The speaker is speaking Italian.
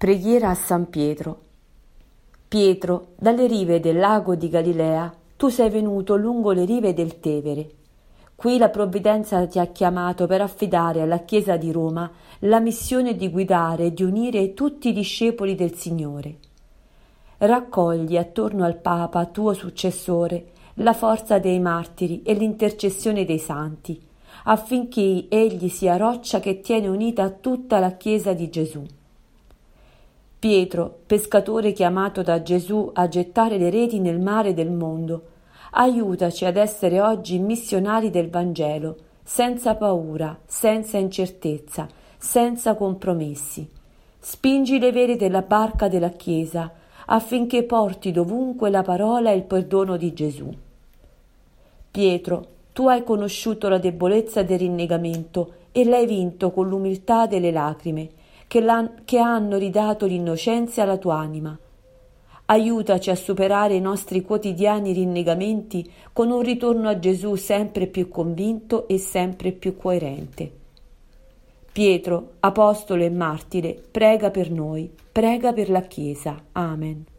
Preghiera a San Pietro. Pietro, dalle rive del lago di Galilea, tu sei venuto lungo le rive del Tevere. Qui la provvidenza ti ha chiamato per affidare alla Chiesa di Roma la missione di guidare e di unire tutti i discepoli del Signore. Raccogli attorno al Papa, tuo successore, la forza dei martiri e l'intercessione dei santi, affinché egli sia roccia che tiene unita tutta la Chiesa di Gesù. Pietro, pescatore chiamato da Gesù a gettare le reti nel mare del mondo, aiutaci ad essere oggi missionari del Vangelo, senza paura, senza incertezza, senza compromessi. Spingi le vele della barca della Chiesa affinché porti dovunque la parola e il perdono di Gesù. Pietro, tu hai conosciuto la debolezza del rinnegamento e l'hai vinto con l'umiltà delle lacrime, che hanno ridato l'innocenza alla tua anima. Aiutaci a superare i nostri quotidiani rinnegamenti con un ritorno a Gesù sempre più convinto e sempre più coerente. Pietro, apostolo e martire, prega per noi, prega per la Chiesa. Amen.